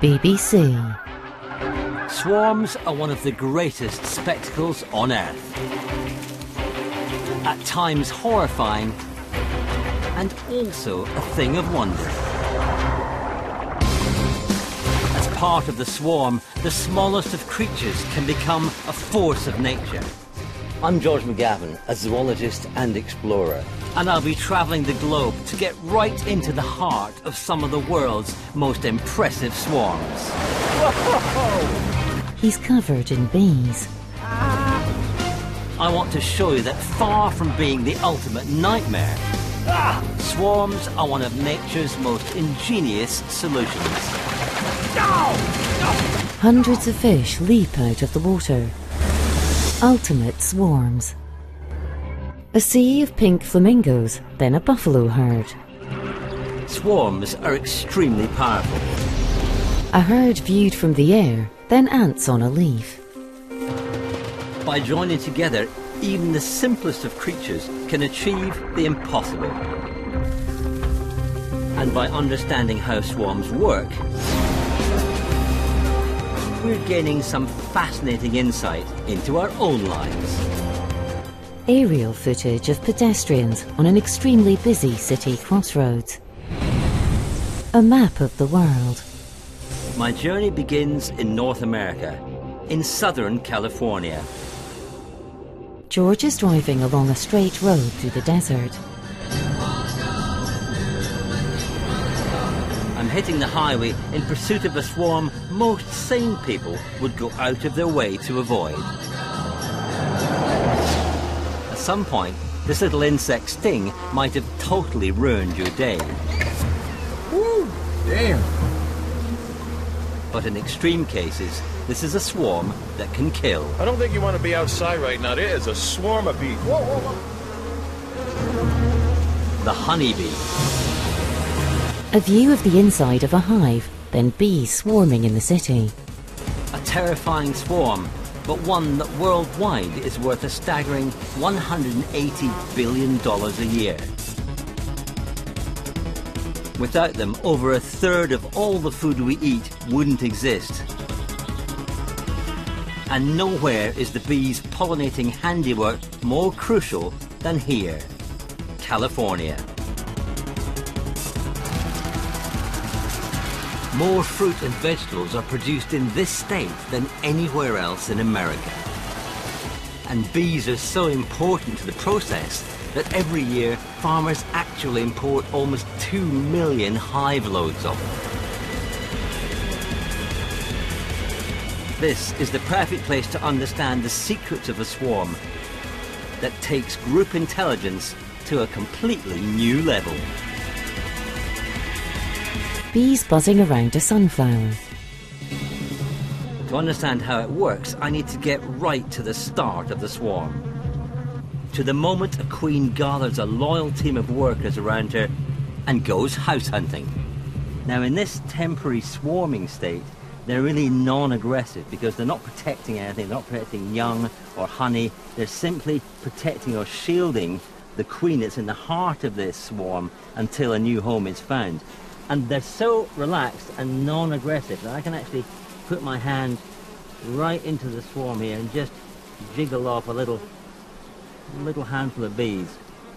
BBC. Swarms are one of the greatest spectacles on Earth. At times horrifying, and also a thing of wonder. As part of the swarm, the smallest of creatures can become a force of nature. I'm George McGavin, a zoologist and explorer, and I'll be travelling the globe to get right into the heart of some of the world's most impressive swarms. Whoa! He's covered in bees. I want to show you that far from being the ultimate nightmare, swarms are one of nature's most ingenious solutions. Hundreds of fish leap out of the water. Ultimate swarms. A sea of pink flamingos, then a buffalo herd. Swarms are extremely powerful. A herd viewed from the air, then ants on a leaf. By joining together, even the simplest of creatures can achieve the impossible. And by understanding how swarms work, we're gaining some fascinating insight into our own lives. Aerial footage of pedestrians on an extremely busy city crossroads. A map of the world. My journey begins in North America, in Southern California. George is driving along a straight road through the desert. I'm hitting the highway in pursuit of a swarm most sane people would go out of their way to avoid. At some point, this little insect sting might have totally ruined your day. Woo! Damn! But in extreme cases, this is a swarm that can kill. I don't think you want to be outside right now. There is a swarm of bees. Whoa, whoa, whoa. The honeybee. A view of the inside of a hive, then bees swarming in the city. A terrifying swarm, but one that worldwide is worth a staggering $180 billion a year. Without them, over a third of all the food we eat wouldn't exist. And nowhere is the bees' pollinating handiwork more crucial than here, California. More fruit and vegetables are produced in this state than anywhere else in America. And bees are so important to the process that every year farmers actually import almost 2 million hive loads of them. This is the perfect place to understand the secrets of a swarm that takes group intelligence to a completely new level. Bees buzzing around a sunflower. To understand how it works, I need to get right to the start of the swarm. To the moment a queen gathers a loyal team of workers around her and goes house hunting. Now, in this temporary swarming state, they're really non-aggressive because they're not protecting anything, they're not protecting young or honey, they're simply protecting or shielding the queen that's in the heart of this swarm until a new home is found. And they're so relaxed and non-aggressive that I can actually put my hand right into the swarm here and just jiggle off a little handful of bees.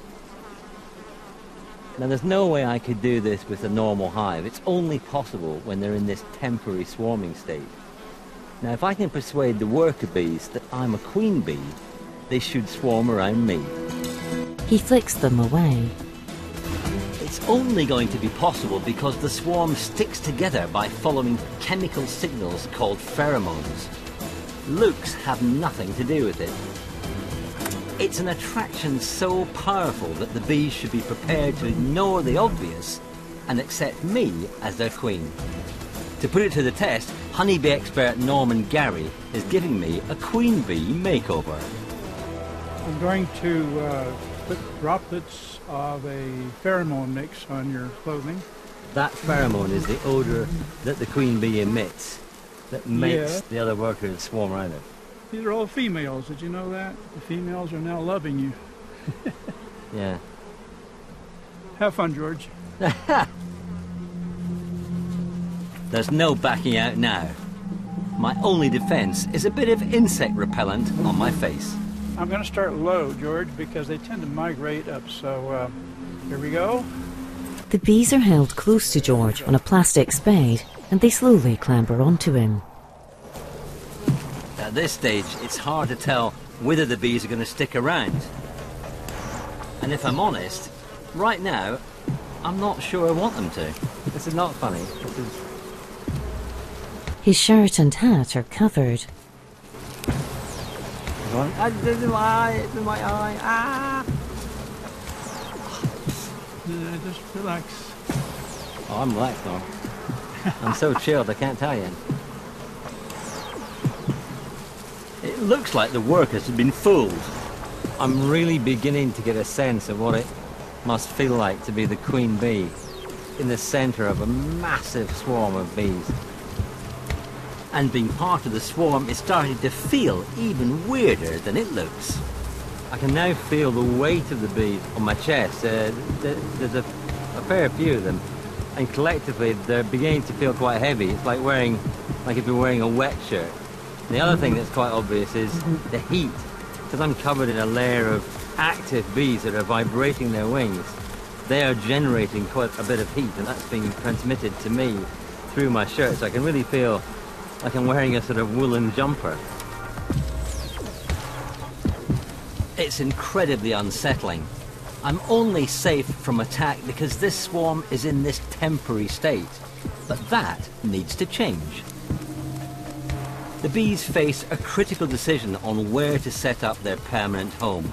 Now, there's no way I could do this with a normal hive. It's only possible when they're in this temporary swarming state. Now, if I can persuade the worker bees that I'm a queen bee, they should swarm around me. He flicks them away. It's only going to be possible because the swarm sticks together by following chemical signals called pheromones. Looks have nothing to do with it. It's an attraction so powerful that the bees should be prepared to ignore the obvious and accept me as their queen. To put it to the test, honeybee expert Norman Gary is giving me a queen bee makeover. I'm going to put droplets of a pheromone mix on your clothing. That pheromone is the odour that the queen bee emits that makes the other workers swarm around it. These are all females. Did you know that? The females are now loving you. Yeah. Have fun, George. There's no backing out now. My only defence is a bit of insect repellent on my face. I'm going to start low, George, because they tend to migrate up. So here we go. The bees are held close to George on a plastic spade, and they slowly clamber onto him. At this stage, it's hard to tell whether the bees are going to stick around. And if I'm honest, right now, I'm not sure I want them to. This is not funny. This is... His shirt and hat are covered. This is my eye, it's in my eye, ah! Just relax. Oh, I'm relaxed now. I'm so chilled, I can't tell you. It looks like the workers have been fooled. I'm really beginning to get a sense of what it must feel like to be the queen bee in the centre of a massive swarm of bees. And being part of the swarm is starting to feel even weirder than it looks. I can now feel the weight of the bees on my chest. There's a fair few of them, and collectively they're beginning to feel quite heavy. It's like if you're wearing a wet shirt. The other thing that's quite obvious is the heat, because I'm covered in a layer of active bees that are vibrating their wings. They are generating quite a bit of heat, and that's being transmitted to me through my shirt, so I can really feel like I'm wearing a sort of woolen jumper. It's incredibly unsettling. I'm only safe from attack because this swarm is in this temporary state, but that needs to change. The bees face a critical decision on where to set up their permanent home.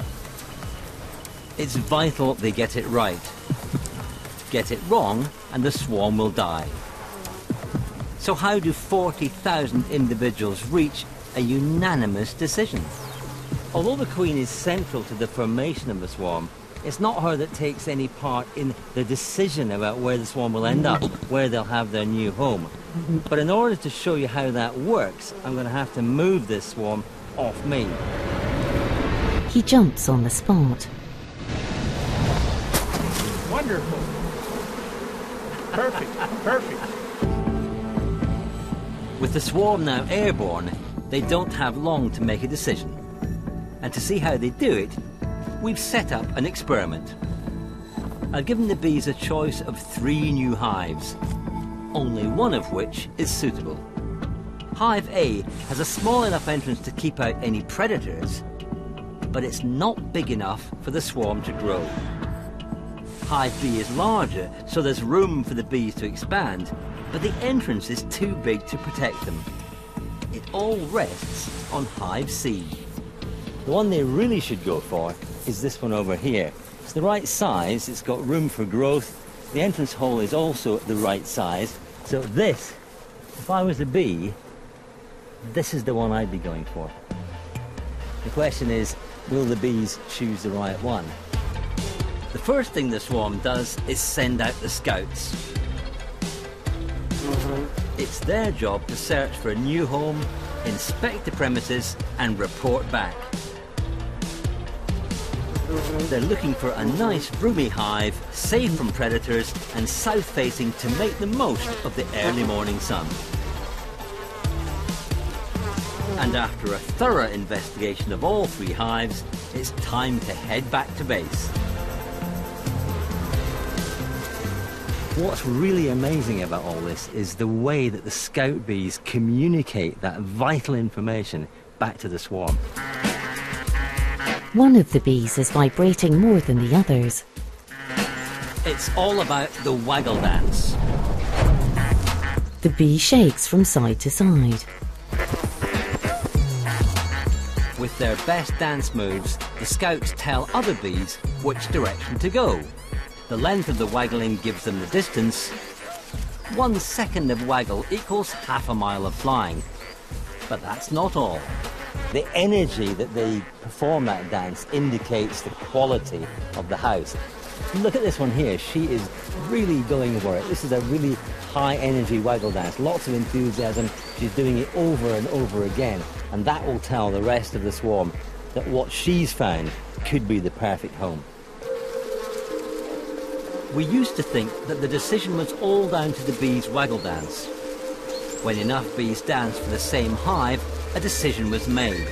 It's vital they get it right. Get it wrong and the swarm will die. So how do 40,000 individuals reach a unanimous decision? Although the queen is central to the formation of the swarm, it's not her that takes any part in the decision about where the swarm will end up, where they'll have their new home. But in order to show you how that works, I'm going to have to move this swarm off me. He jumps on the spot. Wonderful. Perfect. Perfect. With the swarm now airborne, they don't have long to make a decision. And to see how they do it, we've set up an experiment. I've given the bees a choice of 3 new hives, only one of which is suitable. Hive A has a small enough entrance to keep out any predators, but it's not big enough for the swarm to grow. Hive B is larger, so there's room for the bees to expand, but the entrance is too big to protect them. It all rests on Hive C. The one they really should go for is this one over here. It's the right size, it's got room for growth, the entrance hole is also the right size, so this, if I was a bee, this is the one I'd be going for. The question is, will the bees choose the right one? The first thing the swarm does is send out the scouts. It's their job to search for a new home, inspect the premises and report back. They're looking for a nice roomy hive, safe from predators and south-facing to make the most of the early morning sun. And after a thorough investigation of all 3 hives, it's time to head back to base. What's really amazing about all this is the way that the scout bees communicate that vital information back to the swarm. One of the bees is vibrating more than the others. It's all about the waggle dance. The bee shakes from side to side. With their best dance moves, the scouts tell other bees which direction to go. The length of the waggling gives them the distance. 1 second of waggle equals half a mile of flying. But that's not all. The energy that they perform that dance indicates the quality of the house. Look at this one here. She is really going for it. This is a really high energy waggle dance. Lots of enthusiasm. She's doing it over and over again. And that will tell the rest of the swarm that what she's found could be the perfect home. We used to think that the decision was all down to the bees' waggle dance. When enough bees danced for the same hive, a decision was made.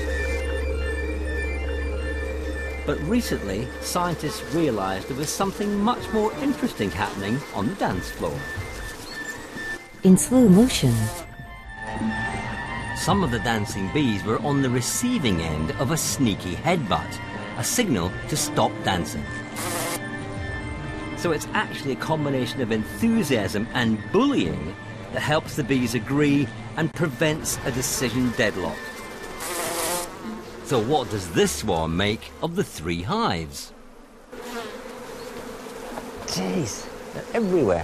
But recently, scientists realised there was something much more interesting happening on the dance floor. In slow motion, Some of the dancing bees were on the receiving end of a sneaky headbutt, a signal to stop dancing. So it's actually a combination of enthusiasm and bullying that helps the bees agree and prevents a decision deadlock. So what does this swarm make of the 3 hives? Jeez, they're everywhere.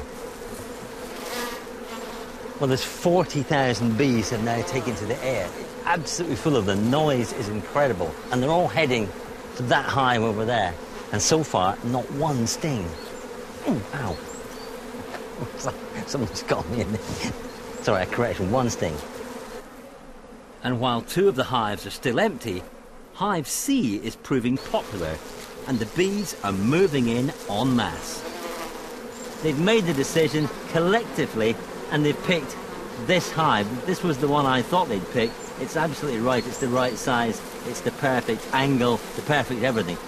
Well, there's 40,000 bees have now taken to the air. It's absolutely full of them. The noise is incredible. And they're all heading to that hive over there. And so far, not one sting. Ooh, ow. Someone's got me in there. Sorry, a correction, 1 sting. And while 2 of the hives are still empty, Hive C is proving popular, and the bees are moving in en masse. They've made the decision collectively, and they've picked this hive. This was the one I thought they'd pick. It's absolutely right. It's the right size. It's the perfect angle, the perfect everything.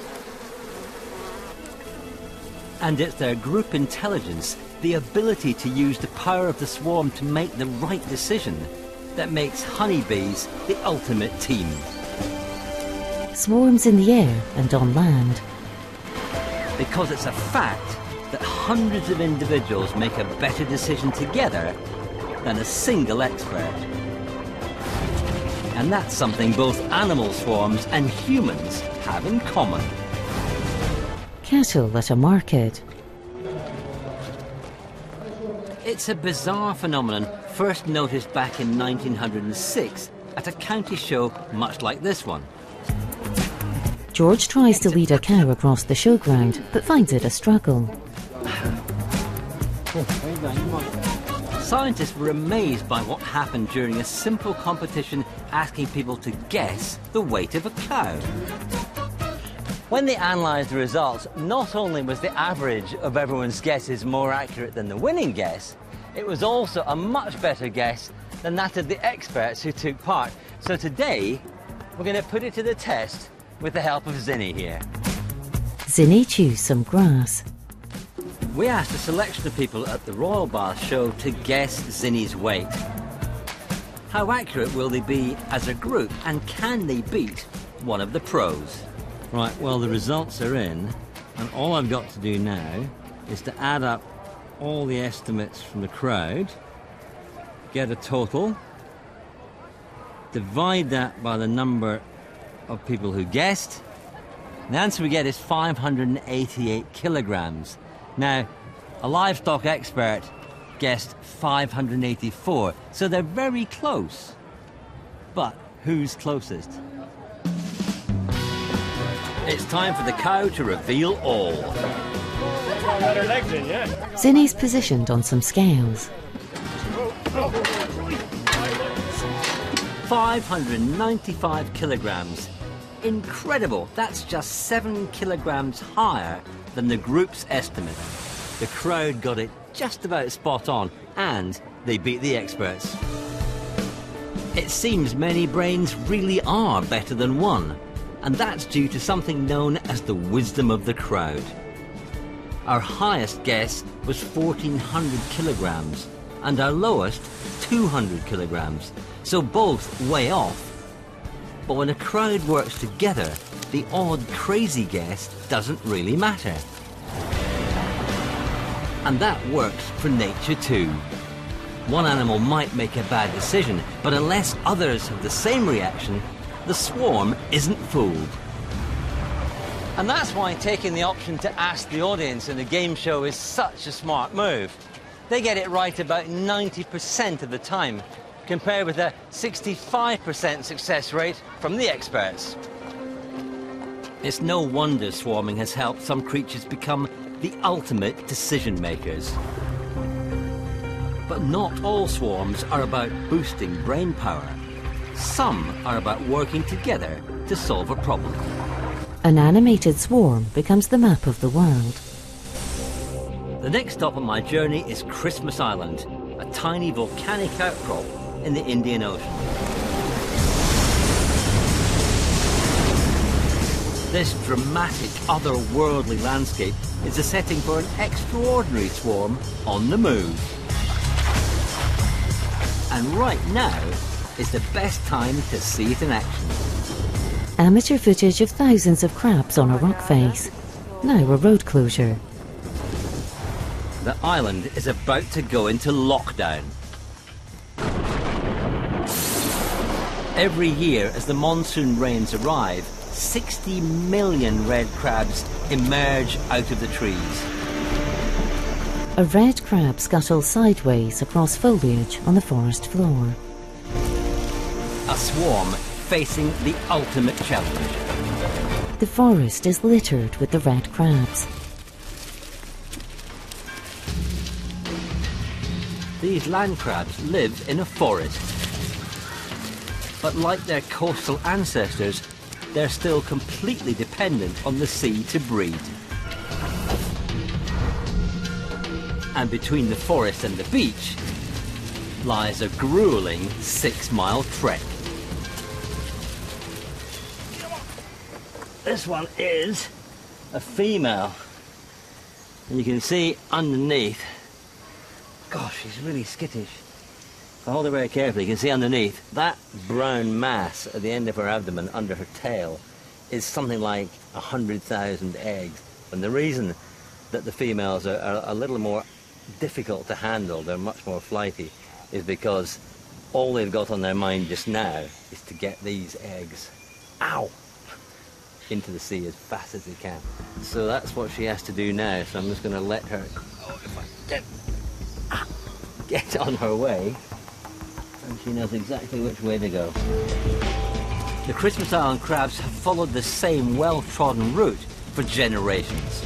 And it's their group intelligence, the ability to use the power of the swarm to make the right decision, that makes honeybees the ultimate team. swarms in the air and on land. Because it's a fact that hundreds of individuals make a better decision together than a single expert. And that's something both animal swarms and humans have in common. Cattle at a market. It's a bizarre phenomenon first noticed back in 1906 at a county show much like this one. George tries to lead a cow across the showground, but finds it a struggle. Scientists were amazed by what happened during a simple competition asking people to guess the weight of a cow. When they analysed the results, not only was the average of everyone's guesses more accurate than the winning guess, it was also a much better guess than that of the experts who took part. So today, we're going to put it to the test with the help of Zinny here. Zinny chews some grass. We asked a selection of people at the Royal Bath Show to guess Zinny's weight. How accurate will they be as a group, and can they beat one of the pros? Right, well, the results are in, and all I've got to do now is to add up all the estimates from the crowd, get a total, divide that by the number of people who guessed. The answer we get is 588 kilograms. Now, a livestock expert guessed 584, so they're very close. But who's closest? It's time for the cow to reveal all. Zinny's positioned on some scales. 595 kilograms. Incredible. That's just 7 kilograms higher than the group's estimate. The crowd got it just about spot on, and they beat the experts. It seems many brains really are better than one, and that's due to something known as the wisdom of the crowd. Our highest guess was 1,400 kilograms, and our lowest 200 kilograms, so both way off. But when a crowd works together, the odd, crazy guess doesn't really matter. And that works for nature too. One animal might make a bad decision, but unless others have the same reaction, the swarm isn't fooled. And that's why taking the option to ask the audience in a game show is such a smart move. They get it right about 90% of the time, compared with a 65% success rate from the experts. It's no wonder swarming has helped some creatures become the ultimate decision makers. But not all swarms are about boosting brain power. Some are about working together to solve a problem. An animated swarm becomes the map of the world. The The next stop on my journey is Christmas Island, a tiny volcanic outcrop in the Indian Ocean. This dramatic, otherworldly landscape is the setting for an extraordinary swarm on the move. And right now is the best time to see it in action. Amateur footage of thousands of crabs on a rock face. Now a road closure. The island is about to go into lockdown. Every year as the monsoon rains arrive, 60 million red crabs emerge out of the trees. A red crab scuttles sideways across foliage on the forest floor. A swarm facing the ultimate challenge. The forest is littered with the red crabs. These land crabs live in a forest. But like their coastal ancestors, they're still completely dependent on the sea to breed. And between the forest and the beach lies a grueling 6-mile trek. This one is a female. And you can see underneath, gosh, she's really skittish. If I hold her very carefully, you can see underneath, that brown mass at the end of her abdomen under her tail is something like 100,000 eggs. And the reason that the females are a little more difficult to handle, they're much more flighty, is because all they've got on their mind just now is to get these eggs, ow, into the sea as fast as they can. So that's what she has to do now. So I'm just going to let her, get on her way, and she knows exactly which way to go. The Christmas Island crabs have followed the same well-trodden route for generations.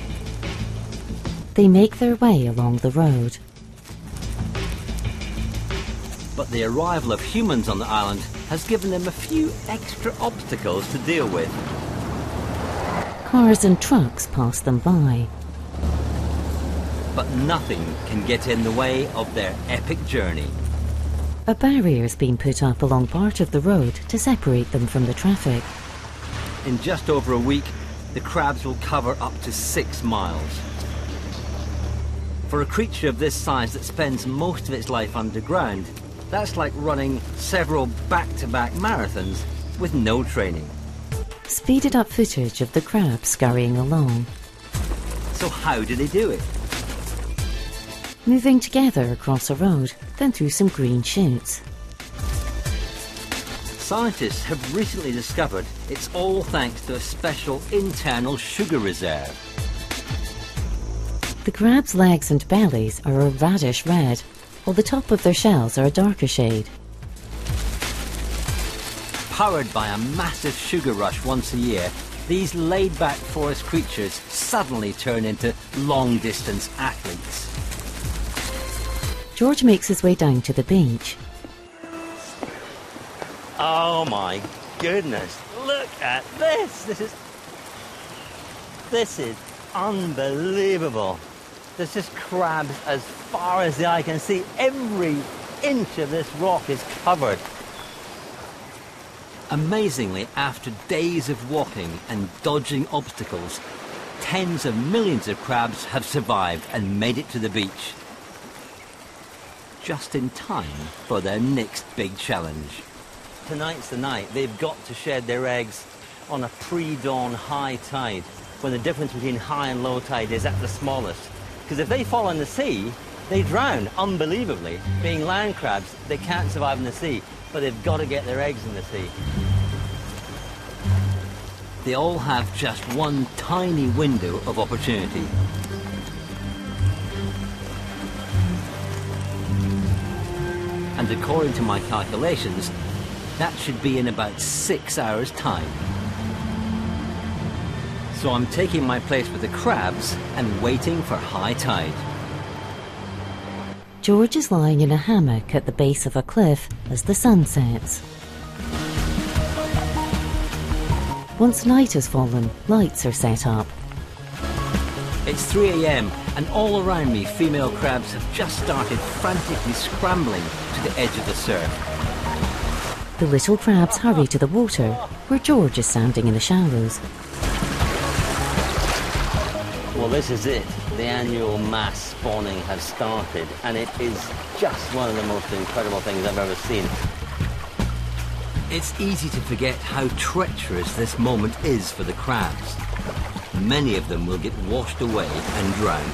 They make their way along the road. But the arrival of humans on the island has given them a few extra obstacles to deal with. Cars and trucks pass them by. But nothing can get in the way of their epic journey. A barrier's been put up along part of the road to separate them from the traffic. In just over a week, the crabs will cover up to 6 miles. For a creature of this size that spends most of its life underground, that's like running several back-to-back marathons with no training. Speeded up footage of the crabs scurrying along. So how do they do it? Moving together across a road, then through some green shoots. Scientists have recently discovered it's all thanks to a special internal sugar reserve. The crabs' legs and bellies are a radish red, while the top of their shells are a darker shade. Powered by a massive sugar rush once a year, these laid-back forest creatures suddenly turn into long-distance athletes. George makes his way down to the beach. Oh my goodness, look at this! This is unbelievable. There's just crabs as far as the eye can see. Every inch of this rock is covered. Amazingly, after days of walking and dodging obstacles, tens of millions of crabs have survived and made it to the beach. Just in time for their next big challenge. Tonight's the night. They've got to shed their eggs on a pre-dawn high tide, when the difference between high and low tide is at the smallest. Because if they fall in the sea, they drown, unbelievably. Being land crabs, they can't survive in the sea, but they've got to get their eggs in the sea. They all have just one tiny window of opportunity. And according to my calculations, that should be in about 6 hours' time. So I'm taking my place with the crabs and waiting for high tide. George is lying in a hammock at the base of a cliff as the sun sets. Once night has fallen, lights are set up. It It's 3 a.m. and all around me female crabs have just started frantically scrambling to the edge of the surf. The little crabs hurry to the water, where George is standing in the shallows. Well, this is it. The annual mass spawning has started, and it is just one of the most incredible things I've ever seen. It's easy to forget how treacherous this moment is for the crabs. Many of them will get washed away and drowned.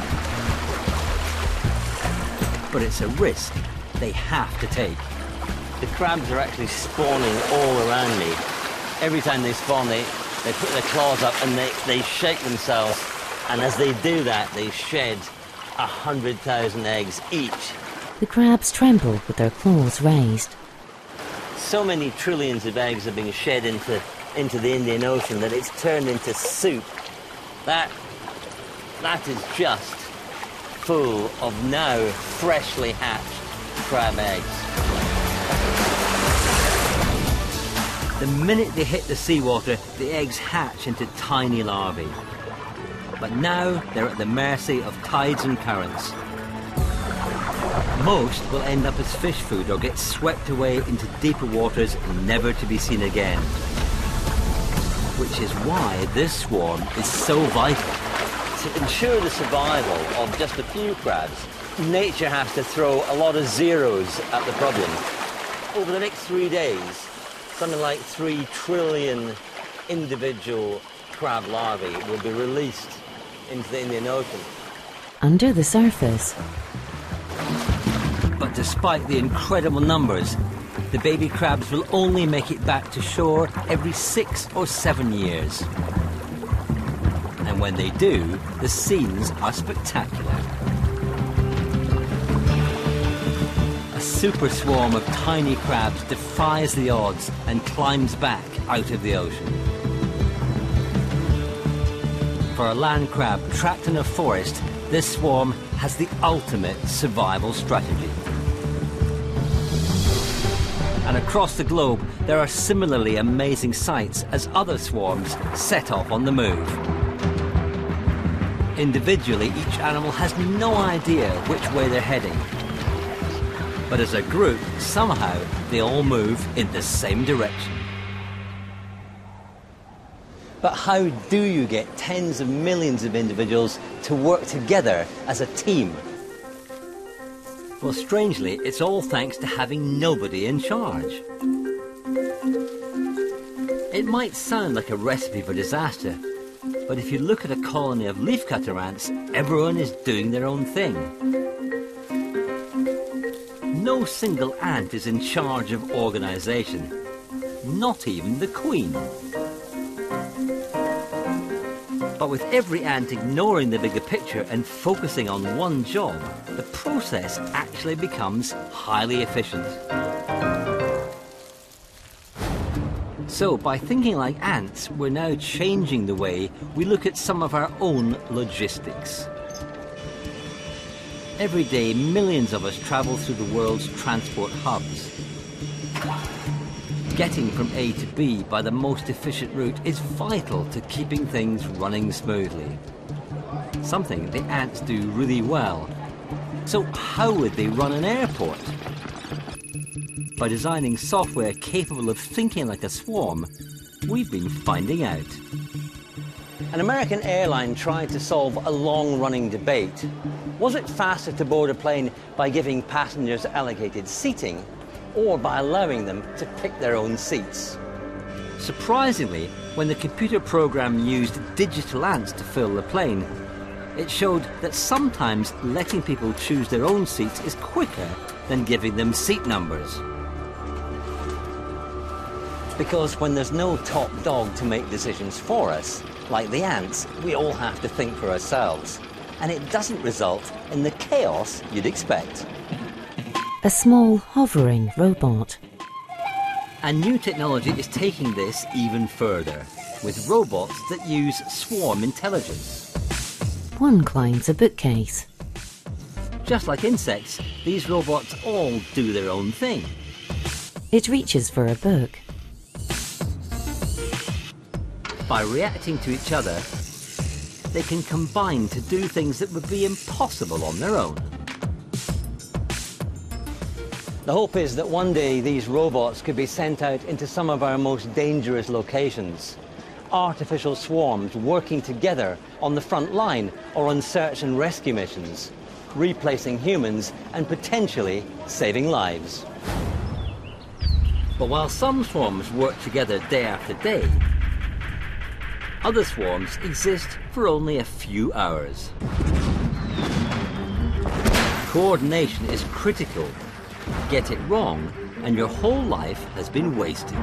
But it's a risk they have to take. The crabs are actually spawning all around me. Every time they spawn, they put their claws up and they shake themselves. And as they do that, they shed 100,000 eggs each. The crabs tremble with their claws raised. So many trillions of eggs are being shed into the Indian Ocean that it's turned into soup. That is just full of now freshly hatched crab eggs. The minute they hit the seawater, the eggs hatch into tiny larvae. But now they're at the mercy of tides and currents. Most will end up as fish food or get swept away into deeper waters, never to be seen again. Which is why this swarm is so vital. To ensure the survival of just a few crabs, nature has to throw a lot of zeros at the problem. Over the next 3 days, something like 3 trillion individual crab larvae will be released into the Indian Ocean. Under the surface. But despite the incredible numbers, the baby crabs will only make it back to shore every 6 or 7 years. And when they do, the scenes are spectacular. A super swarm of tiny crabs defies the odds and climbs back out of the ocean. For a land crab trapped in a forest, this swarm has the ultimate survival strategy. And across the globe, there are similarly amazing sights as other swarms set off on the move. Individually, each animal has no idea which way they're heading. But as a group, somehow, they all move in the same direction. But how do you get tens of millions of individuals to work together as a team? Well, strangely, it's all thanks to having nobody in charge. It might sound like a recipe for disaster, but if you look at a colony of leafcutter ants, everyone is doing their own thing. No single ant is in charge of organisation, not even the queen. But with every ant ignoring the bigger picture and focusing on one job, the process actually becomes highly efficient. So by thinking like ants, we're now changing the way we look at some of our own logistics. Every day, millions of us travel through the world's transport hubs. Getting from A to B by the most efficient route is vital to keeping things running smoothly. Something the ants do really well. So how would they run an airport? By designing software capable of thinking like a swarm, we've been finding out. An American airline tried to solve a long-running debate. Was it faster to board a plane by giving passengers allocated seating, or by allowing them to pick their own seats? Surprisingly, when the computer program used digital ants to fill the plane, it showed that sometimes letting people choose their own seats is quicker than giving them seat numbers. Because when there's no top dog to make decisions for us, like the ants, we all have to think for ourselves. And it doesn't result in the chaos you'd expect. A small hovering robot. And new technology is taking this even further, with robots that use swarm intelligence. One climbs a bookcase. Just like insects, these robots all do their own thing. It reaches for a book. By reacting to each other, they can combine to do things that would be impossible on their own. The hope is that one day these robots could be sent out into some of our most dangerous locations. Artificial swarms working together on the front line or on search and rescue missions, replacing humans and potentially saving lives. But while some swarms work together day after day, other swarms exist for only a few hours. Coordination is critical. Get it wrong, and your whole life has been wasted.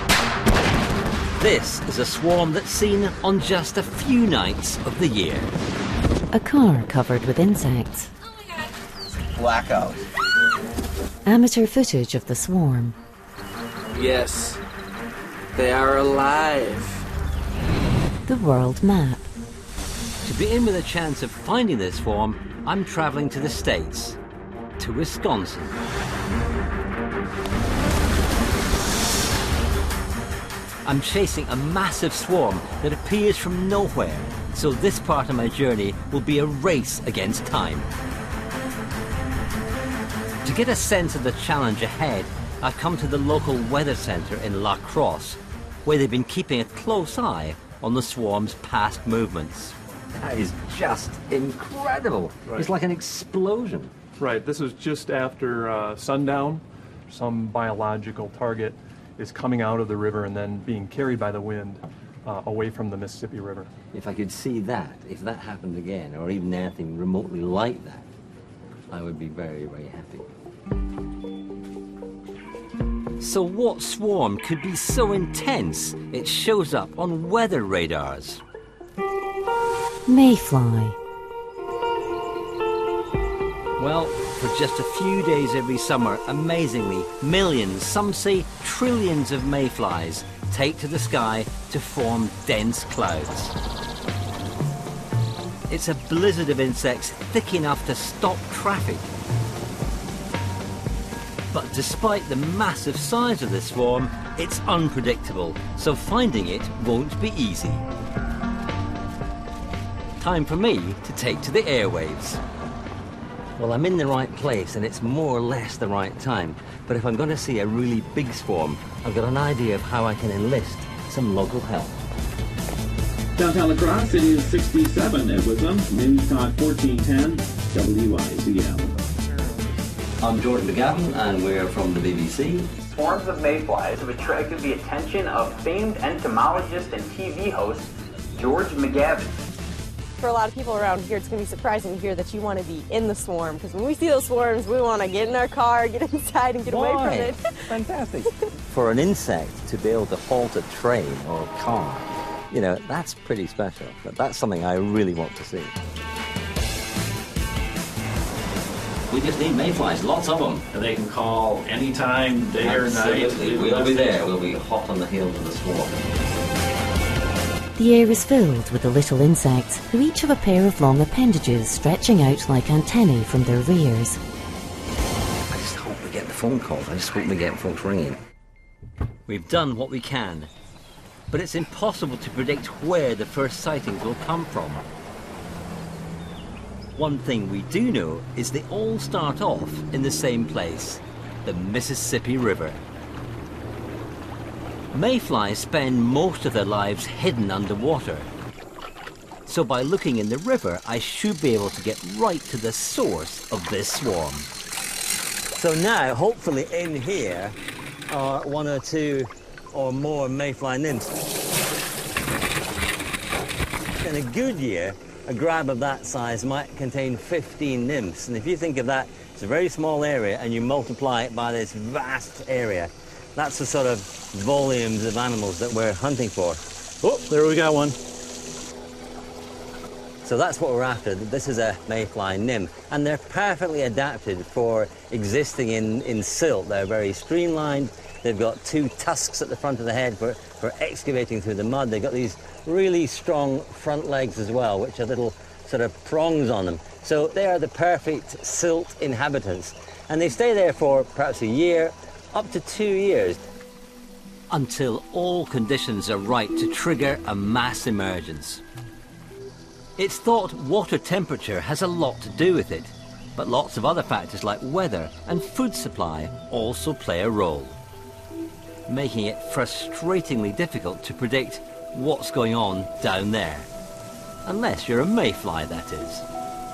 This is a swarm that's seen on just a few nights of the year. A car covered with insects. Blackout. Amateur footage of the swarm. Yes, they are alive. The world map. To be in with a chance of finding this swarm, I'm traveling to the States, to Wisconsin. I'm chasing a massive swarm that appears from nowhere, so this part of my journey will be a race against time. To get a sense of the challenge ahead, I've come to the local weather centre in La Crosse, where they've been keeping a close eye on the swarm's past movements. That is just incredible. Right. It's like an explosion. Right, this is just after sundown. Some biological target is coming out of the river and then being carried by the wind away from the Mississippi River. If I could see that, if that happened again, or even anything remotely like that, I would be very, very happy. So what swarm could be so intense it shows up on weather radars? Mayfly. Well, for just a few days every summer, amazingly, millions, some say trillions of mayflies take to the sky to form dense clouds. It's a blizzard of insects thick enough to stop traffic. But despite the massive size of this swarm, it's unpredictable, so finding it won't be easy. Time for me to take to the airwaves. Well, I'm in the right place and it's more or less the right time. But if I'm going to see a really big swarm, I've got an idea of how I can enlist some local help. Downtown La Crosse, it is 67 at Whitlam. News Talk 1410 WIZL. I'm Jordan McGavin and we're from the BBC. Swarms of mayflies have attracted the attention of famed entomologist and TV host George McGavin. For a lot of people around here, it's going to be surprising to hear that you want to be in the swarm, because when we see those swarms, we want to get in our car, get inside, and get away from it. Fantastic. For an insect to be able to halt a train or a car, you know, that's pretty special. That's something I really want to see. We just need mayflies, lots of them. And they can call anytime, day or night. Absolutely. We'll be there. We'll be hot on the heels of the swarm. The air is filled with the little insects, who each have a pair of long appendages stretching out like antennae from their rears. I just hope we get the phone calls. I just hope we get folks ringing. We've done what we can, but it's impossible to predict where the first sightings will come from. One thing we do know is they all start off in the same place, the Mississippi River. Mayflies spend most of their lives hidden underwater. So by looking in the river, I should be able to get right to the source of this swarm. So now, hopefully in here, are one or two or more mayfly nymphs. In a good year, a grab of that size might contain 15 nymphs. And if you think of that, it's a very small area, and you multiply it by this vast area. That's the sort of volumes of animals that we're hunting for. Oh, there we got one. So that's what we're after. This is a mayfly nymph, and they're perfectly adapted for existing in silt. They're very streamlined. They've got two tusks at the front of the head for excavating through the mud. They've got these really strong front legs as well, which are little sort of prongs on them. So they are the perfect silt inhabitants, and they stay there for perhaps a year, up to 2 years, until all conditions are right to trigger a mass emergence. It's thought water temperature has a lot to do with it, but lots of other factors like weather and food supply also play a role, making it frustratingly difficult to predict what's going on down there. Unless you're a mayfly, that is.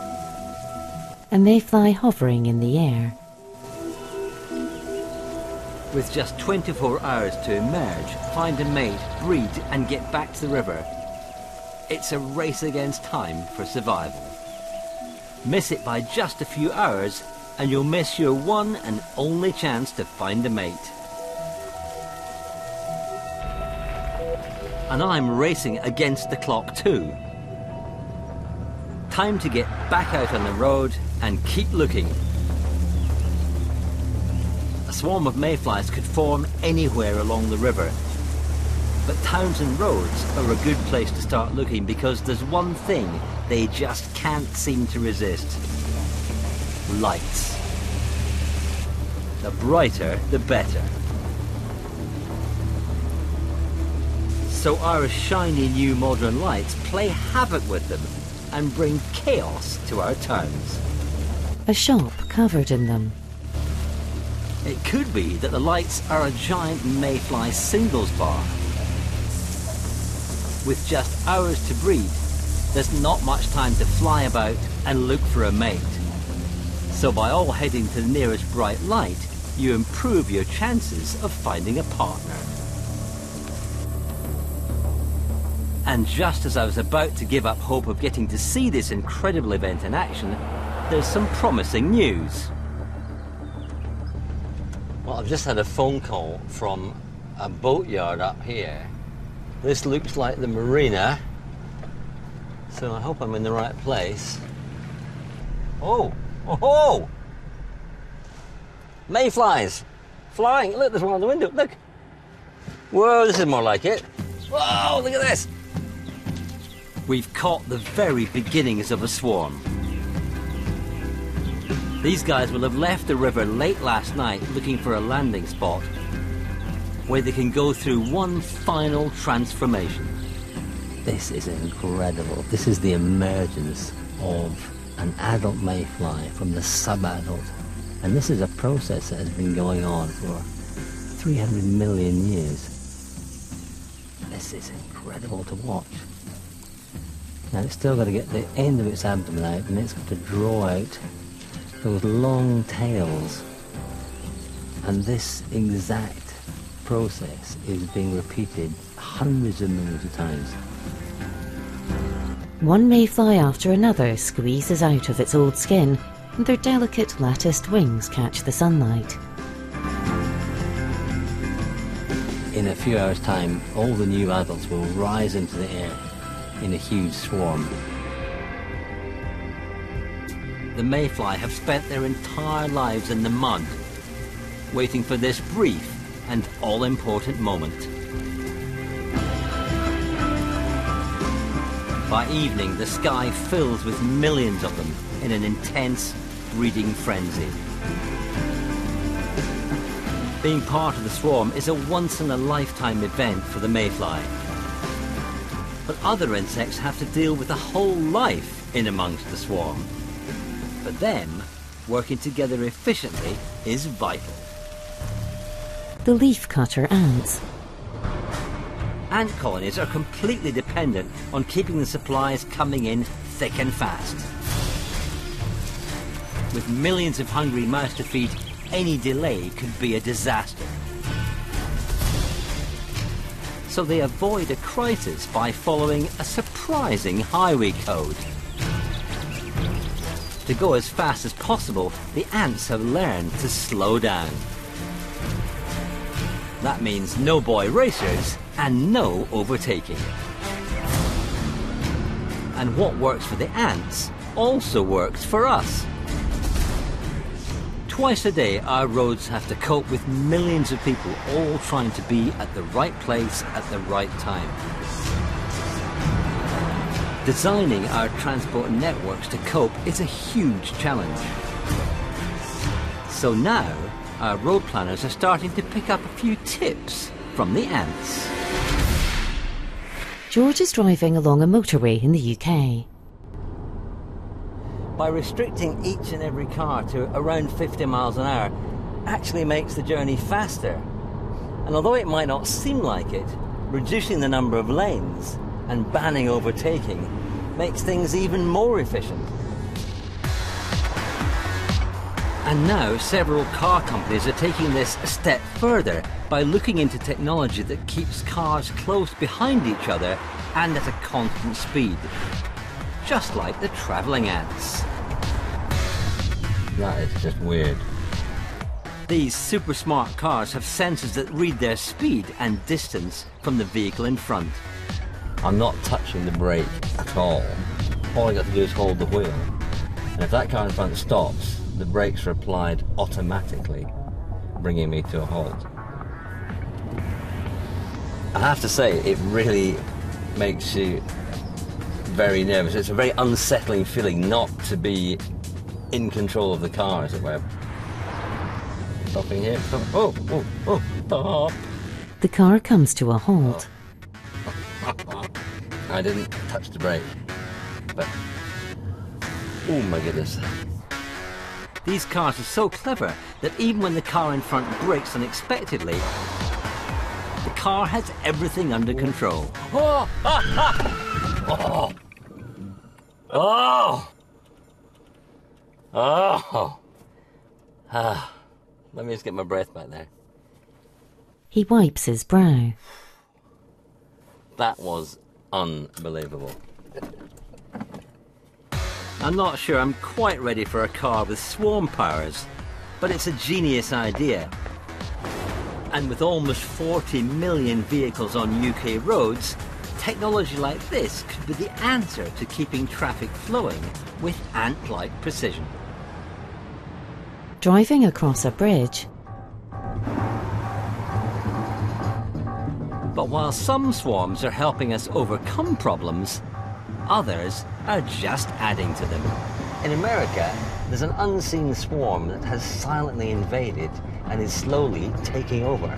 A mayfly hovering in the air. With just 24 hours to emerge, find a mate, breed and get back to the river, it's a race against time for survival. Miss it by just a few hours and you'll miss your one and only chance to find a mate. And I'm racing against the clock too. Time to get back out on the road and keep looking. A swarm of mayflies could form anywhere along the river, but towns and roads are a good place to start looking because there's one thing they just can't seem to resist. Lights. The brighter, the better. So our shiny new modern lights play havoc with them and bring chaos to our towns. A shop covered in them. It could be that the lights are a giant mayfly singles bar. With just hours to breed, there's not much time to fly about and look for a mate. So by all heading to the nearest bright light, you improve your chances of finding a partner. And just as I was about to give up hope of getting to see this incredible event in action, there's some promising news. Well, I've just had a phone call from a boatyard up here. This looks like the marina, so I hope I'm in the right place. Oh! Oh! Mayflies! Flying! Look, there's one on the window, look! Whoa, this is more like it. Whoa, look at this! We've caught the very beginnings of a swarm. These guys will have left the river late last night looking for a landing spot where they can go through one final transformation. This is incredible. This is the emergence of an adult mayfly from the sub-adult. And this is a process that has been going on for 300 million years. This is incredible to watch. Now it's still got to get the end of its abdomen out and it's got to draw out those long tails. And this exact process is being repeated hundreds of millions of times. One mayfly after another squeezes out of its old skin, and their delicate latticed wings catch the sunlight. In a few hours' time, all the new adults will rise into the air in a huge swarm. The mayfly have spent their entire lives in the mud, waiting for this brief and all-important moment. By evening, the sky fills with millions of them in an intense breeding frenzy. Being part of the swarm is a once-in-a-lifetime event for the mayfly. But other insects have to deal with a whole life in amongst the swarm. For them, working together efficiently is vital. The leafcutter ants. Ant colonies are completely dependent on keeping the supplies coming in thick and fast. With millions of hungry mice to feed, any delay could be a disaster. So they avoid a crisis by following a surprising highway code. To go as fast as possible, the ants have learned to slow down. That means no boy racers and no overtaking. And what works for the ants also works for us. Twice a day, our roads have to cope with millions of people all trying to be at the right place at the right time. Designing our transport networks to cope is a huge challenge. So now, our road planners are starting to pick up a few tips from the ants. George is driving along a motorway in the UK. by restricting each and every car to around 50 miles an hour actually makes the journey faster. And although it might not seem like it, reducing the number of lanes and banning overtaking makes things even more efficient. And now several car companies are taking this a step further by looking into technology that keeps cars close behind each other and at a constant speed. Just like the travelling ants. That is just weird. These super smart cars have sensors that read their speed and distance from the vehicle in front. I'm not touching the brake at all. All I got to do is hold the wheel. And if that car in front stops, the brakes are applied automatically, bringing me to a halt. I have to say, it really makes you very nervous. It's a very unsettling feeling not to be in control of the car, as it were. Stopping here. Oh. The car comes to a halt. I didn't touch the brake, but oh my goodness. These cars are so clever that even when the car in front brakes unexpectedly, the car has everything under control. Let me just get my breath back there. He wipes his brow. That was unbelievable. I'm not sure I'm quite ready for a car with swarm powers, but it's a genius idea. And with almost 40 million vehicles on UK roads, technology like this could be the answer to keeping traffic flowing with ant-like precision. Driving across a bridge. But while some swarms are helping us overcome problems, others are just adding to them. In America, there's an unseen swarm that has silently invaded and is slowly taking over.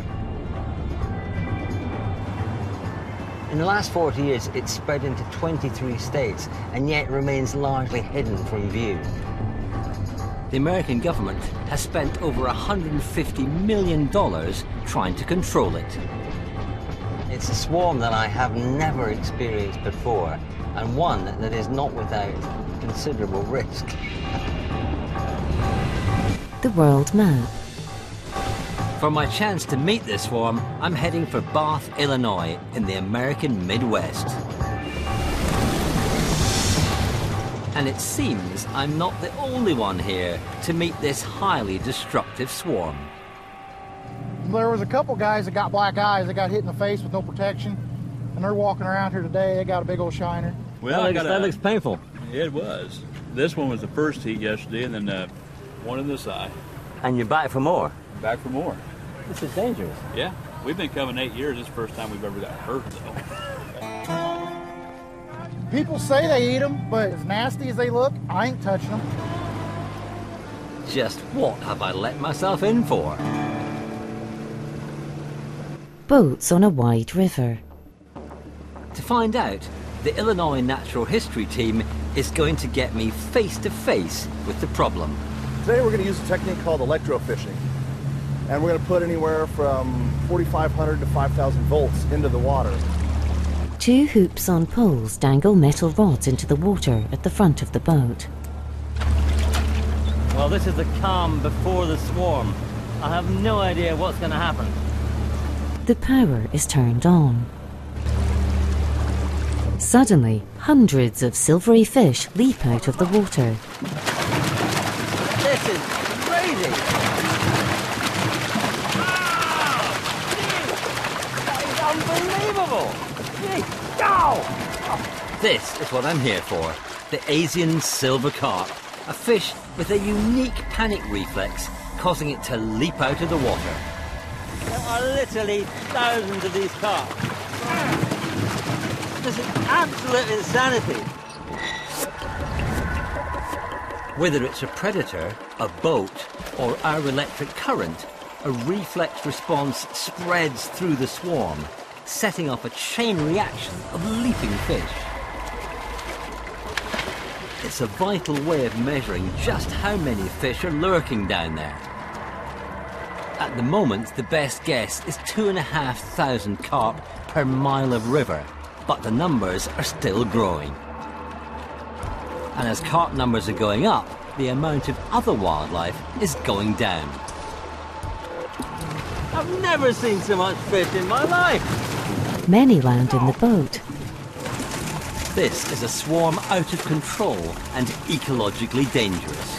In the last 40 years, it's spread into 23 states and yet remains largely hidden from view. The American government has spent over $150 million trying to control it. It's a swarm that I have never experienced before, and one that is not without considerable risk. The world map. For my chance to meet this swarm, I'm heading for Bath, Illinois, in the American Midwest. And it seems I'm not the only one here to meet this highly destructive swarm. There was a couple guys that got black eyes. They got hit in the face with no protection, and they're walking around here today. They got a big old shiner. Well, that looks painful. It was. This one was the first heat yesterday, and then one in the side. And you're back for more? Back for more. This is dangerous. Yeah, we've been coming 8 years. This is the first time we've ever got hurt, though. People say they eat them, but as nasty as they look, I ain't touching them. Just what have I let myself in for? Boats on a wide river. To find out, the Illinois Natural History team is going to get me face to face with the problem. Today we're going to use a technique called electrofishing. And we're going to put anywhere from 4,500 to 5,000 volts into the water. Two hoops on poles dangle metal rods into the water at the front of the boat. Well, this is the calm before the swarm. I have no idea what's going to happen. The power is turned on. Suddenly, hundreds of silvery fish leap out of the water. This is crazy! That is unbelievable! This is what I'm here for. The Asian silver carp. A fish with a unique panic reflex, causing it to leap out of the water. There are literally thousands of these carp. This is absolute insanity. Whether it's a predator, a boat, or our electric current, a reflex response spreads through the swarm, setting off a chain reaction of leaping fish. It's a vital way of measuring just how many fish are lurking down there. At the moment, the best guess is 2,500 carp per mile of river, but the numbers are still growing. And as carp numbers are going up, the amount of other wildlife is going down. I've never seen so much fish in my life. Many land in the boat. This is a swarm out of control and ecologically dangerous.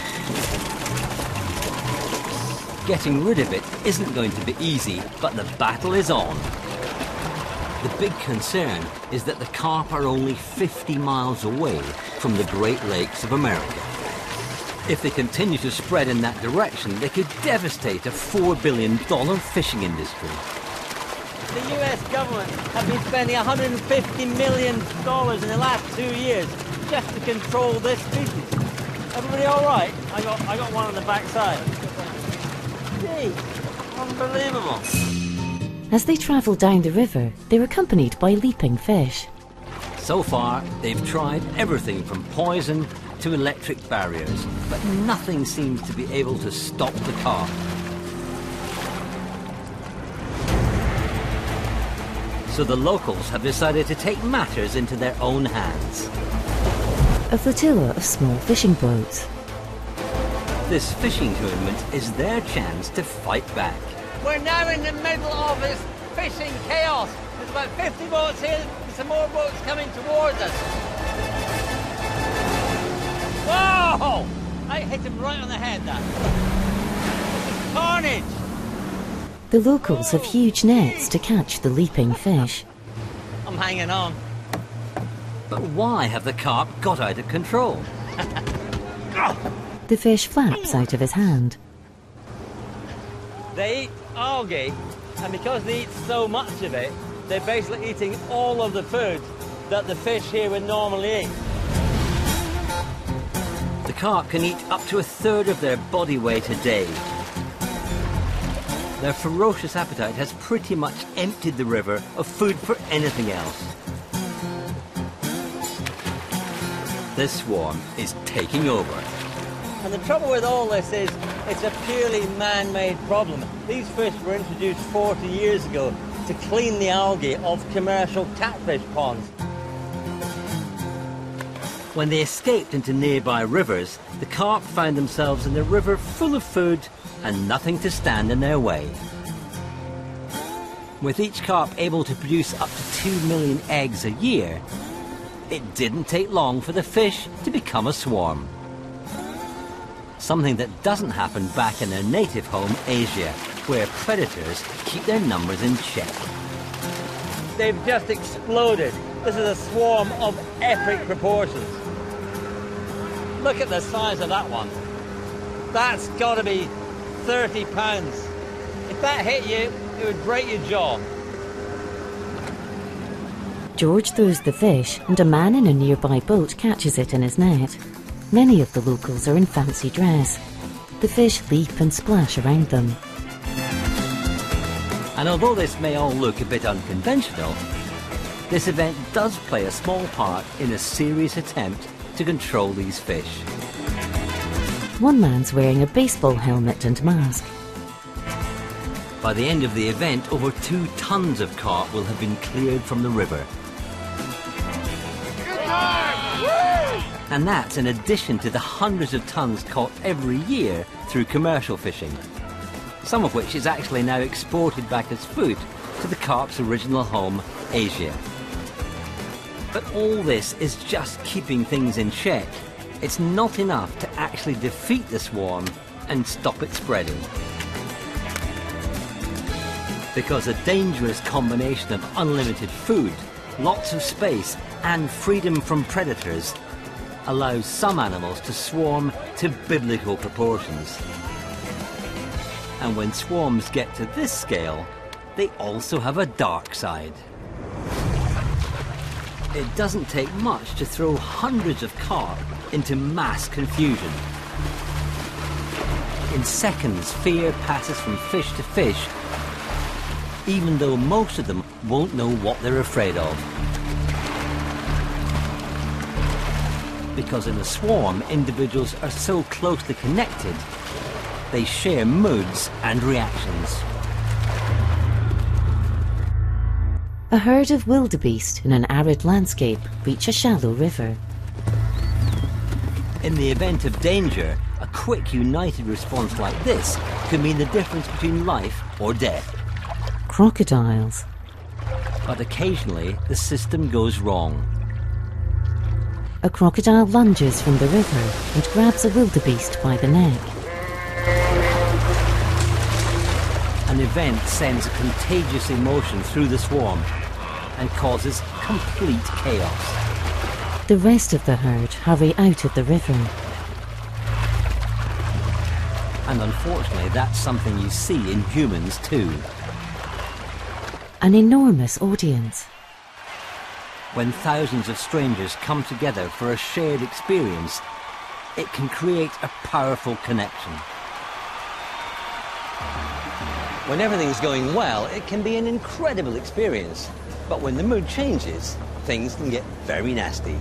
Getting rid of it isn't going to be easy, but the battle is on. The big concern is that the carp are only 50 miles away from the Great Lakes of America. If they continue to spread in that direction, they could devastate a $4 billion fishing industry. The US government have been spending $150 million in the last 2 years just to control this species. Everybody all right? I got one on the backside. Gee, unbelievable. As they travel down the river, they're accompanied by leaping fish. So far, they've tried everything from poison to electric barriers, but nothing seems to be able to stop the carp. So the locals have decided to take matters into their own hands. A flotilla of small fishing boats. This fishing tournament is their chance to fight back. We're now in the middle of this fishing chaos. There's about 50 boats here and some more boats coming towards us. Whoa! I hit him right on the head, that. Carnage! The locals have huge nets to catch the leaping fish. I'm hanging on. But why have the carp got out of control? The fish flaps out of his hand. They eat algae, and because they eat so much of it, they're basically eating all of the food that the fish here would normally eat. The carp can eat up to 1/3 of their body weight a day. Their ferocious appetite has pretty much emptied the river of food for anything else. This swarm is taking over. And the trouble with all this is it's a purely man-made problem. These fish were introduced 40 years ago to clean the algae off commercial catfish ponds. When they escaped into nearby rivers, the carp found themselves in a river full of food and nothing to stand in their way. With each carp able to produce up to 2 million eggs a year, it didn't take long for the fish to become a swarm. Something that doesn't happen back in their native home, Asia, where predators keep their numbers in check. They've just exploded. This is a swarm of epic proportions. Look at the size of that one. That's got to be 30 pounds. If that hit you, it would break your jaw. George throws the fish, and a man in a nearby boat catches it in his net. Many of the locals are in fancy dress. The fish leap and splash around them. And although this may all look a bit unconventional, this event does play a small part in a serious attempt to control these fish. One man's wearing a baseball helmet and mask. By the end of the event, over 2 tons of carp will have been cleared from the river. And that's in addition to the hundreds of tons caught every year through commercial fishing, some of which is actually now exported back as food to the carp's original home, Asia. But all this is just keeping things in check. It's not enough to actually defeat the swarm and stop it spreading. Because a dangerous combination of unlimited food, lots of space, and freedom from predators allows some animals to swarm to biblical proportions. And when swarms get to this scale, they also have a dark side. It doesn't take much to throw hundreds of carp into mass confusion. In seconds, fear passes from fish to fish, even though most of them won't know what they're afraid of. because in a swarm, individuals are so closely connected, they share moods and reactions. A herd of wildebeest in an arid landscape reach a shallow river. In the event of danger, a quick, united response like this could mean the difference between life or death. Crocodiles. But occasionally, the system goes wrong. A crocodile lunges from the river and grabs a wildebeest by the neck. An event sends a contagious emotion through the swarm and causes complete chaos. The rest of the herd hurry out of the river. And unfortunately, that's something you see in humans too. An enormous audience. When thousands of strangers come together for a shared experience, it can create a powerful connection. When everything's going well, it can be an incredible experience. But when the mood changes, things can get very nasty.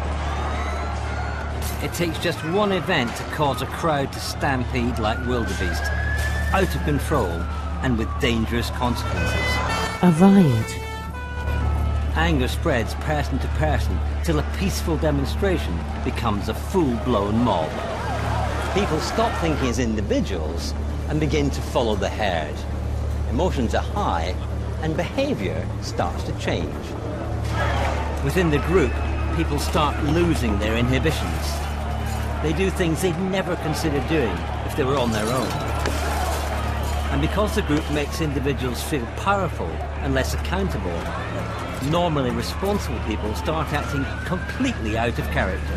It takes just one event to cause a crowd to stampede like wildebeest, out of control and with dangerous consequences. A riot. Anger spreads person to person till a peaceful demonstration becomes a full-blown mob. People stop thinking as individuals and begin to follow the herd. Emotions are high and behavior starts to change. Within the group, people start losing their inhibitions. They do things they'd never consider doing if they were on their own. And because the group makes individuals feel powerful and less accountable, normally responsible people start acting completely out of character.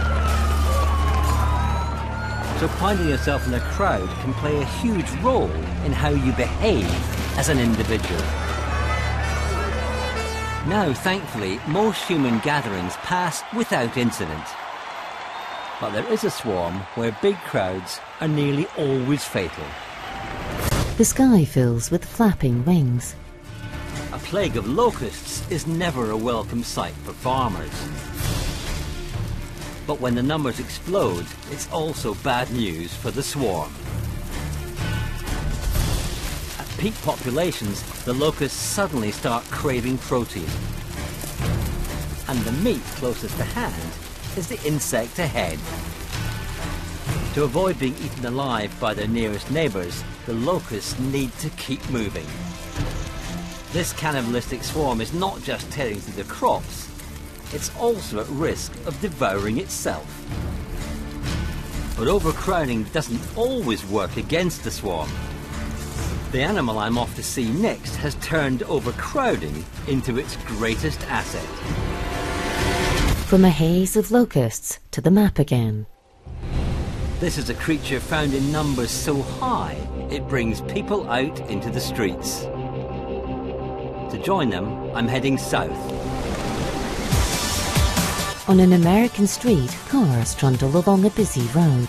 So finding yourself in a crowd can play a huge role in how you behave as an individual. Now, thankfully, most human gatherings pass without incident. But there is a swarm where big crowds are nearly always fatal. The sky fills with flapping wings. A plague of locusts is never a welcome sight for farmers. But when the numbers explode, it's also bad news for the swarm. At peak populations, the locusts suddenly start craving protein. And the meat closest to hand is the insect ahead. To avoid being eaten alive by their nearest neighbours, the locusts need to keep moving. This cannibalistic swarm is not just tearing through the crops, it's also at risk of devouring itself. But overcrowding doesn't always work against the swarm. The animal I'm off to see next has turned overcrowding into its greatest asset. From a haze of locusts to the map again. This is a creature found in numbers so high, it brings people out into the streets. To join them, I'm heading south. On an American street, cars trundle along a busy road.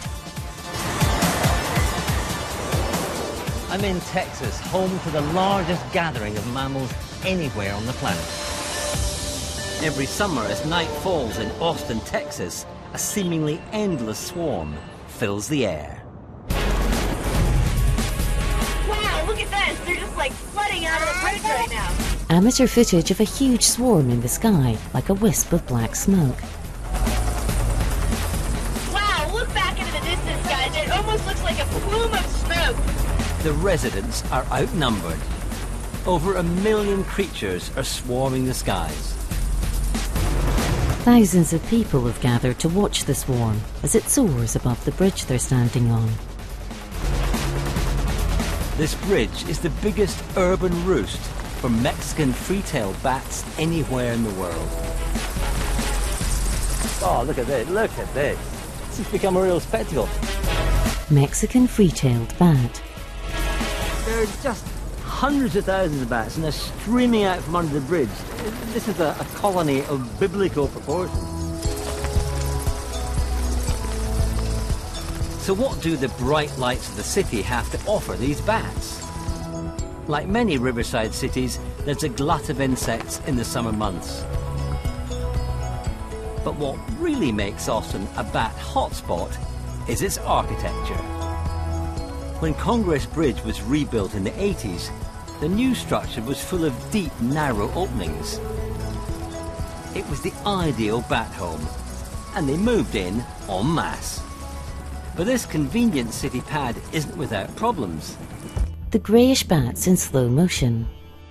I'm in Texas, home to the largest gathering of mammals anywhere on the planet. Every summer, as night falls in Austin, Texas, a seemingly endless swarm fills the air. Wow, look at this! They're just like flooding out of the bridge right now. Amateur footage of a huge swarm in the sky, like a wisp of black smoke. Wow, look back into the distance, guys. It almost looks like a plume of smoke. The residents are outnumbered. Over 1 million creatures are swarming the skies. Thousands of people have gathered to watch the swarm as it soars above the bridge they're standing on. This bridge is the biggest urban roost for Mexican free-tailed bats anywhere in the world. Oh, look at this, look at this. This has become a real spectacle. Mexican free-tailed bat. There are just hundreds of thousands of bats and they're streaming out from under the bridge. This is a colony of biblical proportions. So what do the bright lights of the city have to offer these bats? Like many riverside cities, there's a glut of insects in the summer months. But what really makes Austin a bat hotspot is its architecture. When Congress Bridge was rebuilt in the 80s, the new structure was full of deep, narrow openings. It was the ideal bat home, and they moved in en masse. But this convenient city pad isn't without problems. The greyish bats in slow motion.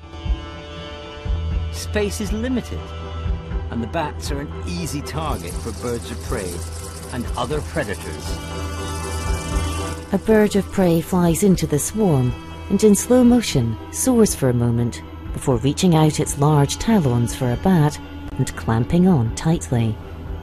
Space is limited, and the bats are an easy target for birds of prey and other predators. A bird of prey flies into the swarm and in slow motion soars for a moment before reaching out its large talons for a bat and clamping on tightly.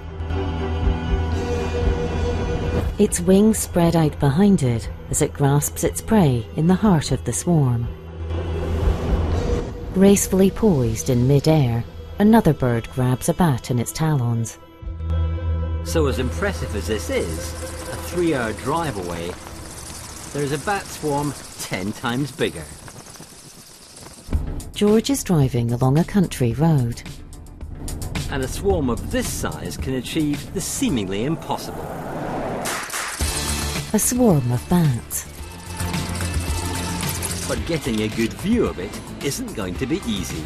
Its wings spread out behind it as it grasps its prey in the heart of the swarm. Gracefully poised in mid-air, another bird grabs a bat in its talons. So as impressive as this is, a 3-hour drive away, there's a bat swarm 10 times bigger. George is driving along a country road. And a swarm of this size can achieve the seemingly impossible. A swarm of bats. But getting a good view of it isn't going to be easy.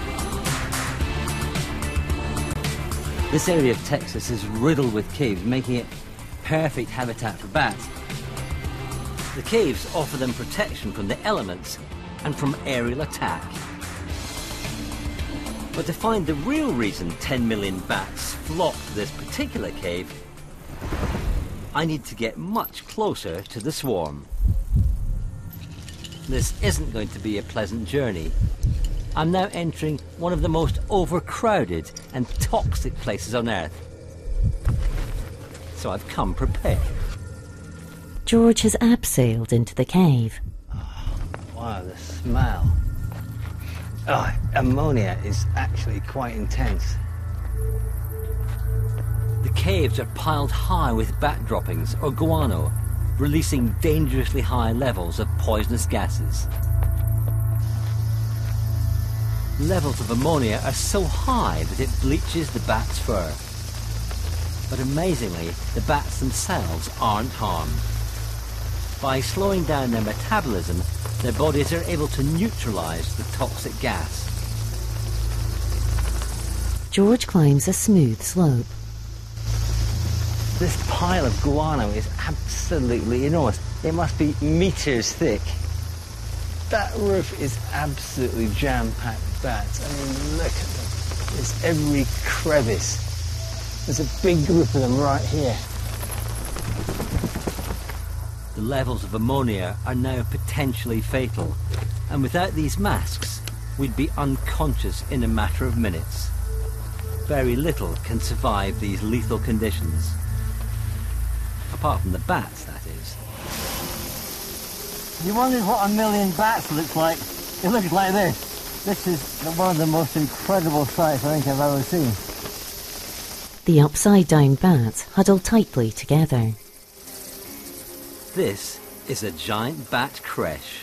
This area of Texas is riddled with caves, making it perfect habitat for bats. The caves offer them protection from the elements and from aerial attack. But to find the real reason 10 million bats flock to this particular cave, I need to get much closer to the swarm. This isn't going to be a pleasant journey. I'm now entering one of the most overcrowded and toxic places on Earth. So I've come prepared. George has abseiled into the cave. Wow, the smell. Oh, ammonia is actually quite intense. The caves are piled high with bat droppings or guano, releasing dangerously high levels of poisonous gases. Levels of ammonia are so high that it bleaches the bat's fur. But amazingly, the bats themselves aren't harmed. By slowing down their metabolism, their bodies are able to neutralize the toxic gas. George climbs a smooth slope. This pile of guano is absolutely enormous. It must be meters thick. That roof is absolutely jam-packed with bats. I mean, look at them. There's every crevice. There's a big group of them right here. The levels of ammonia are now potentially fatal, and without these masks, we'd be unconscious in a matter of minutes. Very little can survive these lethal conditions. Apart from the bats, that is. You wondered what 1 million bats looks like? It looks like this. This is one of the most incredible sights I think I've ever seen. The upside-down bats huddle tightly together. This is a giant bat creche.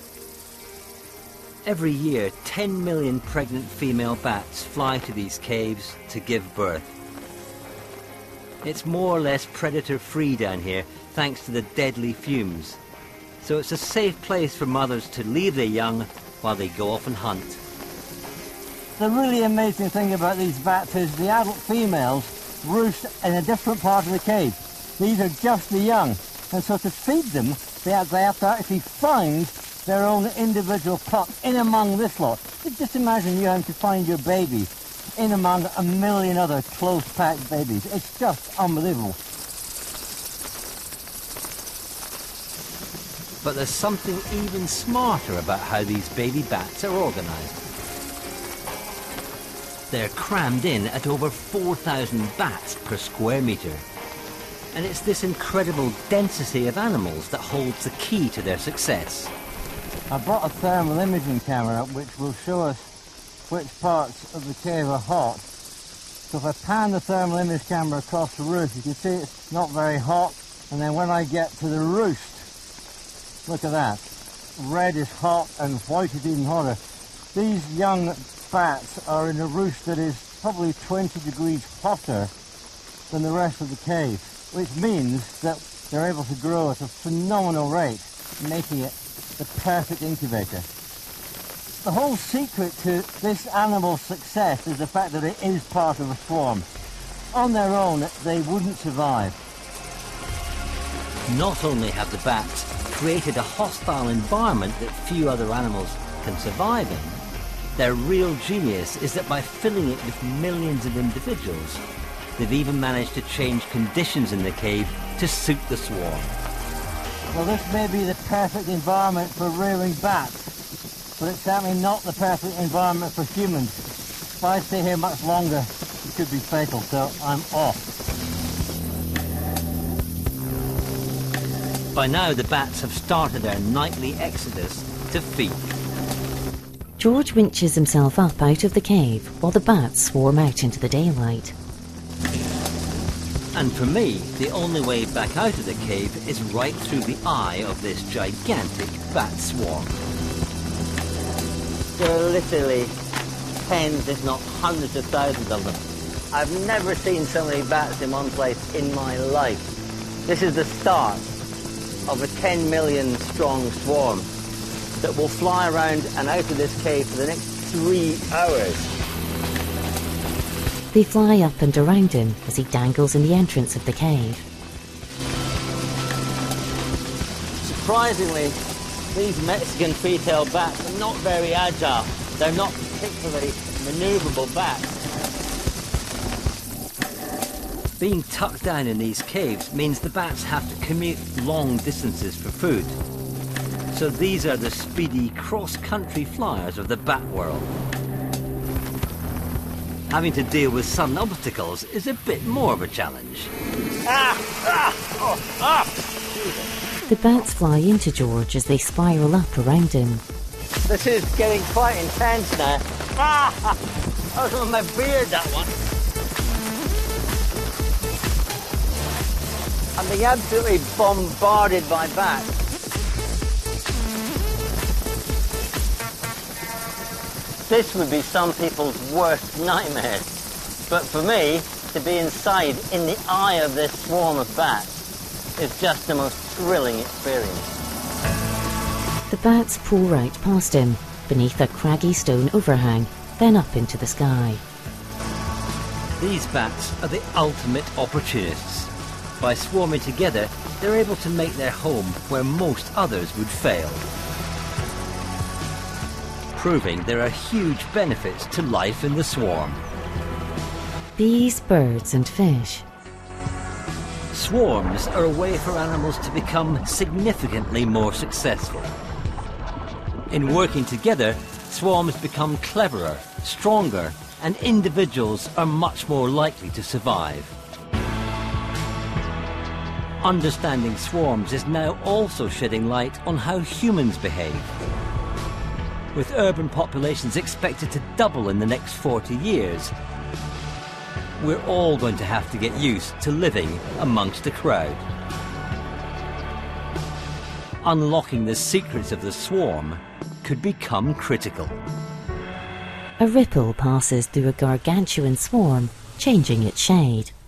Every year, 10 million pregnant female bats fly to these caves to give birth. It's more or less predator-free down here, thanks to the deadly fumes. So it's a safe place for mothers to leave their young while they go off and hunt. The really amazing thing about these bats is the adult females roost in a different part of the cave. These are just the young. And so to feed them, they have to actually find their own individual pups in among this lot. Just imagine you having to find your baby in among 1 million other close-packed babies. It's just unbelievable. But there's something even smarter about how these baby bats are organized. They're crammed in at over 4,000 bats per square meter. And it's this incredible density of animals that holds the key to their success. I brought a thermal imaging camera which will show us which parts of the cave are hot. So if I pan the thermal image camera across the roof, you can see it's not very hot. And then when I get to the roost, look at that. Red is hot and white is even hotter. These young bats are in a roost that is probably 20 degrees hotter than the rest of the cave, which means that they're able to grow at a phenomenal rate, making it the perfect incubator. The whole secret to this animal's success is the fact that it is part of a swarm. On their own, they wouldn't survive. Not only have the bats created a hostile environment that few other animals can survive in, their real genius is that by filling it with millions of individuals, they've even managed to change conditions in the cave to suit the swarm. Well, this may be the perfect environment for rearing bats, but it's certainly not the perfect environment for humans. If I stay here much longer, it could be fatal, so I'm off. By now, the bats have started their nightly exodus to feed. George winches himself up out of the cave while the bats swarm out into the daylight. And for me, the only way back out of the cave is right through the eye of this gigantic bat swarm. There are literally tens, if not hundreds of thousands of them. I've never seen so many bats in one place in my life. This is the start of a 10 million strong swarm that will fly around and out of this cave for the next 3 hours. They fly up and around him as he dangles in the entrance of the cave. Surprisingly, these Mexican free-tailed bats are not very agile. They're not particularly maneuverable bats. Being tucked down in these caves means the bats have to commute long distances for food. So these are the speedy cross-country flyers of the bat world. Having to deal with sudden obstacles is a bit more of a challenge. The bats fly into George as they spiral up around him. This is getting quite intense now. That was on my beard, that one. I'm being absolutely bombarded by bats. This would be some people's worst nightmares. But for me, to be inside in the eye of this swarm of bats is just the most thrilling experience. The bats pour right past him, beneath a craggy stone overhang, then up into the sky. These bats are the ultimate opportunists. By swarming together, they're able to make their home where most others would fail. Proving there are huge benefits to life in the swarm. Bees, birds and fish. Swarms are a way for animals to become significantly more successful. In working together, swarms become cleverer, stronger, and individuals are much more likely to survive. Understanding swarms is now also shedding light on how humans behave. With urban populations expected to double in the next 40 years, we're all going to have to get used to living amongst a crowd. Unlocking the secrets of the swarm could become critical. A ripple passes through a gargantuan swarm, changing its shade.